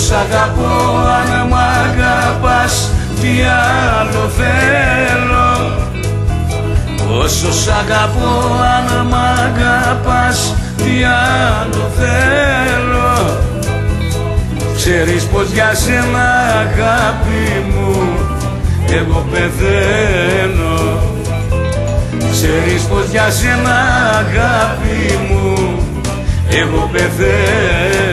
σ' αγαπώ, αν μ' αγαπάς, τι άλλο θέλω. Όσο σ' αγαπώ, αν μ' αγαπάς, τι άλλο θέλω. Ξέρεις πως για σένα, αγάπη μου, εγώ πεθαίνω. Ξέρεις πως για σένα, αγάπη μου, εγώ πεθαίνω.